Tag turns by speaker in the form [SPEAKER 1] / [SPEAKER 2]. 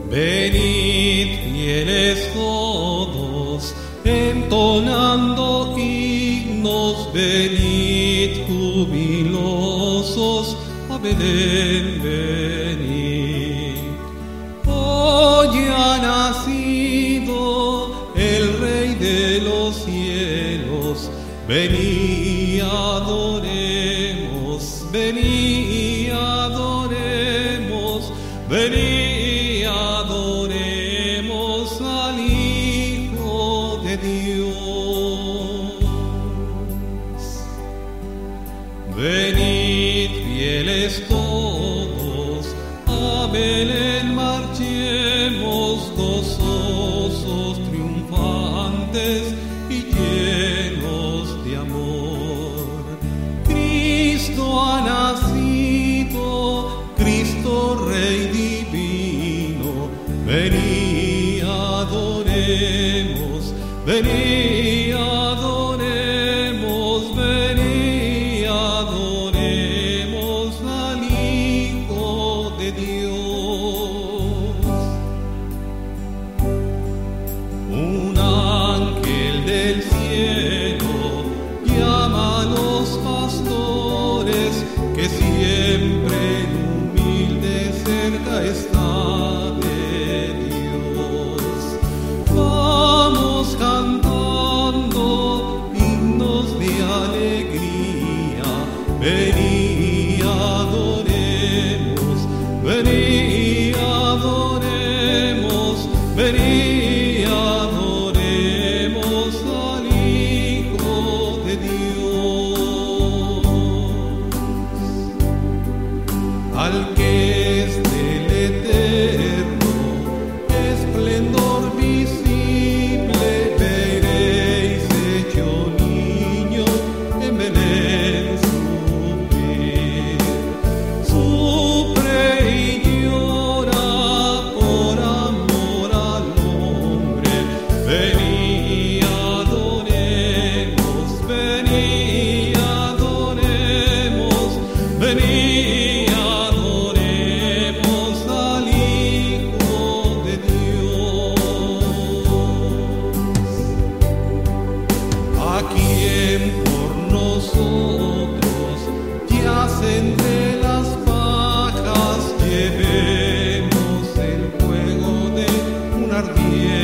[SPEAKER 1] Venid fieles todos, entonando himnos, venid jubilosos a Belén, venid. Hoy ha nacido el Rey de los cielos, venid adoremos, venid adoremos, venid adoremos al Hijo de Dios. Venid fieles todos, a Belén marchemos, gozosos, triunfantes y llenos de amor. Cristo ha nacido, Cristo Rey divino, venid adoremos, venid adoremos, venid adoremos al Hijo de Dios. Un ángel del cielo llama a los pastores que siempre en humilde cerca está de Dios. Vamos cantando himnos de alegría, venid adoremos, venid adoremos, venid adoremos al Hijo de Dios, al que es del eterno esplendor visible, veréis hecho niño en Belén sufre y llora por amor al hombre. Venid adoremos, venid adoremos, venid adoremos al Hijo de Dios, a quien por nosotros yace entre las pajas. Llevemos el fuego de un ardiente